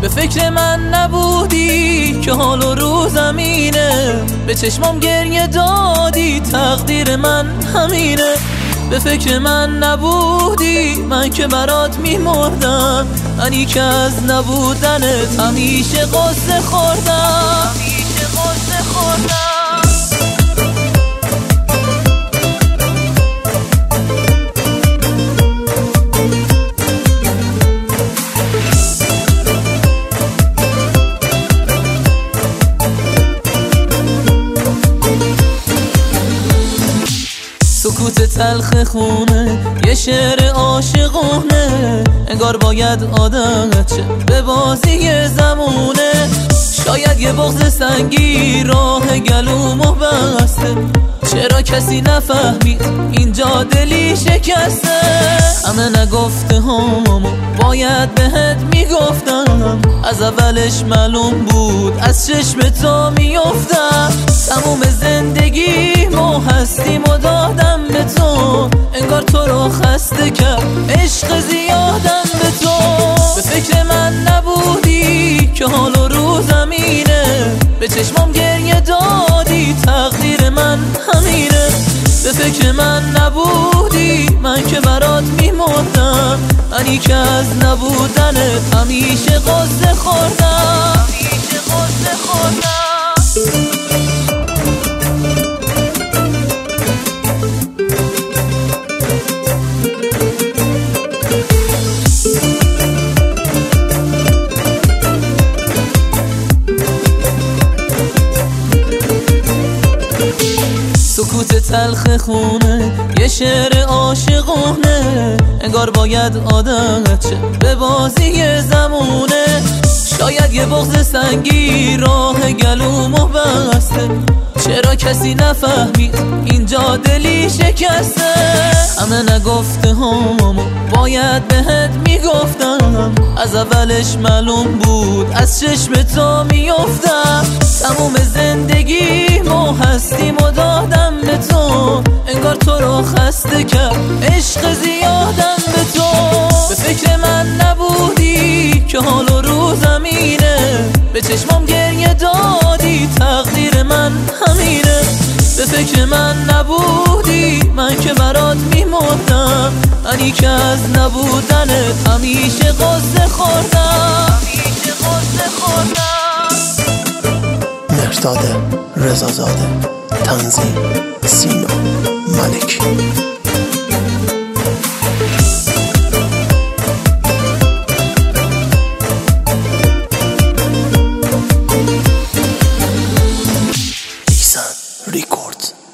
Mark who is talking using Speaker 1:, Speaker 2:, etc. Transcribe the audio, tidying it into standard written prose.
Speaker 1: به فکر من نبودی که حال و روزم اینه، به چشمام گریه دادی تقدیر من همینه. به فکر من نبودی من که برات میمردم، منی که از نبودنت همیشه قصه خوردم. سکوت تلخ خونه یه شعر عاشقونه، انگار باید عادت شه به بازی زمونه. شاید یه بغض سنگی راه گلومو بسته، چرا کسی نفهمید اینجا دلی شکسته. همه نگفته هامو باید بهت میگفتم، از اولش معلوم بود از چشم تو میافتم. تموم زندگی مو هستیم و دادم به تو، انگار تو رو خسته کرد عشق زیادم به تو. به فکر من نبودی که حال و روزم اینه، به چشمام گریه دادی تقدیر من همینه. به فکر من نبودی من که برات میمردم، منی که از نبودنت همیشه قصه خوردم. سکوت تلخ خونه یه شعر عاشقونه، انگار باید عادت شه به بازی زمونه. شاید یه بغض سنگی راه گلومو بسته، چرا کسی نفهمید اینجا دلی شکسته. همه نگفته هامو باید بهت میگفتم، از اولش معلوم بود از چشم تو میافتم. تموم زندگی مو هستیم و دادم به تو، انگار تو رو خسته کرد عشق زیادم به تو. به فکر من نبودی که حال و روزم اینه، به چشمام گریه دادی تقدیر من همینه. به فکر من نبودی من که برات میمردم، منی که از نبودنت همیشه قصه خوردم.
Speaker 2: مرداد رضازاده، تنظیم سینا ملکی. ریکورد.